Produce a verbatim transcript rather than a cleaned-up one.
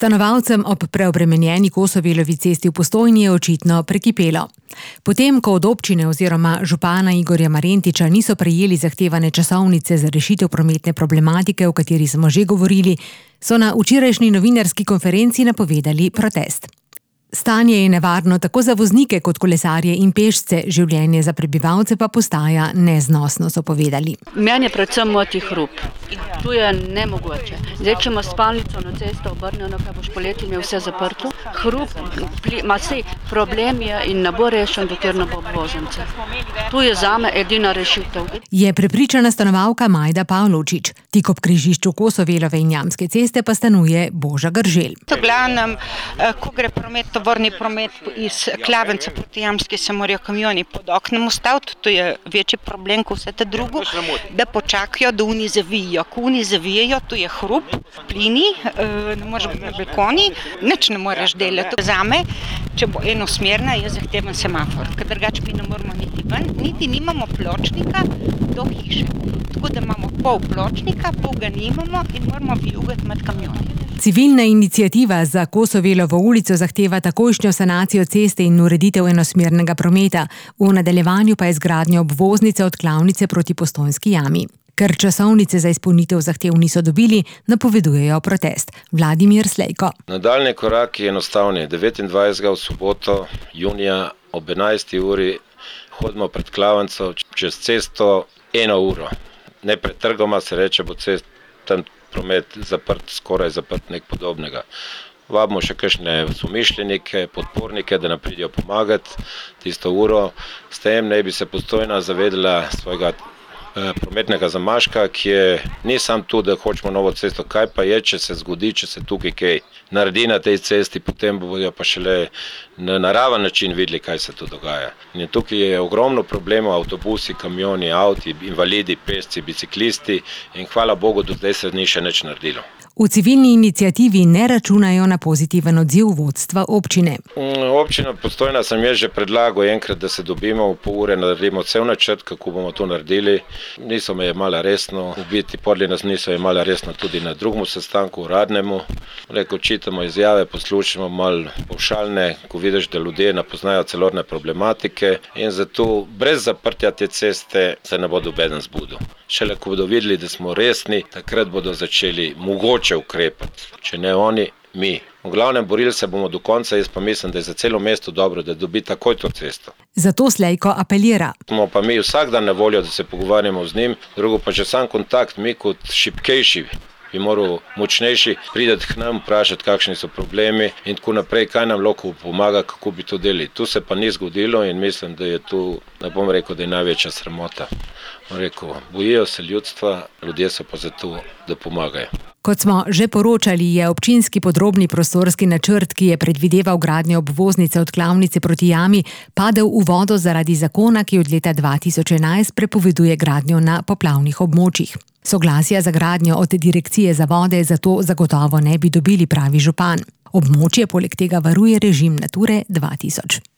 Stanovalcem ob preobremenjeni Kosovelovi cesti v Postojni je očitno prekipelo. Potem, ko od občine oziroma župana Igorja Marentiča niso prejeli zahtevane časovnice za rešitev prometne problematike, o kateri smo že govorili, so na včerajšnji novinarski konferenci napovedali protest. Stanje je nevarno tako za voznike kot kolesarje in pešce, življenje za prebivalce pa postaja neznosno, so povedali. Meni je predvsem moti hrup. Tu je nemogoče. Zdaj, če ima spalnico na cesto obrnjeno, kaj boš poleti, je vse zaprto. Hrup, ma sej, problem je in ne bo rešen, dokler ne bo obvoznice. Tu je zame edina rešitev. Je prepričana stanovalka Majda Pavlovčič. Tik ob križišču Kosovelove in Jamske ceste pa stanuje Boža Grželj. V glavnem, ko gre promet, tovorni promet iz Klavence proti Jamski, se morajo kamioni pod oknom ustaviti, to je večji problem kot vse te drugo, da počakajo, da oni zavijajo. Ko oni zavijajo, tu je hrup, plini, ne moreš biti na balkoni, nič ne moreš delati. Zame, če bo enosmerna, je zahteven semafor, ker drugače mi ne moramo niti ven, niti nimamo pločnika do hiše. Tako da imamo pol pločnika, pol ga nimamo in moramo vijugati med kamioni. Civilna iniciativa za Kosovelovo ulico zahteva takojšnjo sanacijo ceste in ureditev enosmernega prometa, v nadaljevanju pa je zgradnjo obvoznice od Klavnice proti Postojnski jami. Ker časovnice za izpolnitev zahtev niso dobili, napovedujejo protest. Vladimir Slejko. Nadaljnji korak je enostavni. devetindvajsetega v soboto, junija ob enajsti uri hodimo pred Klavnico čez cesto eno uro. Ne pred trgoma, se reče, bo cest, tam promet zaprt, skoraj zaprt, nek podobnega. Vabimo še kakšne somišljenike, podpornike, da nam pridijo pomagati tisto uro. S tem ne bi se Postojna zavedala svojega prometnega zamaška, ki je ni sam tu, da hočemo novo cesto. Kaj pa je, če se zgodi, če se tukaj kaj naredi na tej cesti, potem bodo pa šele na naraven način videli, kaj se tu dogaja. In tukaj je ogromno problemov, avtobusi, kamioni, avti, invalidi, pešci, biciklisti in hvala Bogu, do zdaj se ni še nič naredilo. V civilni iniciativi ne računajo na pozitiven odziv vodstva občine. Občina Postojna sem jaz že predlagal enkrat, da se dobimo v pol ure, naredimo cel načrt, kako bomo to naredili. Niso me jemala resno, v biti podli nas niso jemala resno tudi na drugemu sestanku, uradnemu. Rekel, čitamo izjave, poslušamo malo povšalne, ko vidiš, da ljudje ne poznajo celotne problematike in zato brez zaprtja te ceste se ne bodo nobeden zbudil. Šele ko bodo videli, da smo resni, takrat bodo začeli mogoče ukrepati. Če ne oni, mi. V glavnem borili se bomo do konca, jaz pa mislim, da je za celo mesto dobro, da dobi takoj to cesto. Zato Slejko apelira. Smo pa mi vsak dan na voljo, da se pogovarjamo z njim, drugo pa če sam kontakt, mi kot šibkejši, bi moral močnejši prideti k nam, vprašati, kakšni so problemi in tako naprej, kaj nam lahko pomaga, kako bi to delili. Tu se pa ni zgodilo in mislim, da je tu, ne bom rekel, da je največja sramota. Bom rekel, bojijo se ljudstva, ljudje so pa zato, da pomagajo. Kot smo že poročali, je občinski podrobni prostorski načrt, ki je predvideval gradnjo obvoznice od Klavnice proti jami, padel v vodo zaradi zakona, ki od leta dva tisoč enajst prepoveduje gradnjo na poplavnih območjih. Soglasja za gradnjo od direkcije za vode zato zagotovo ne bi dobili, pravi župan. Območje poleg tega varuje režim Nature dva tisoč.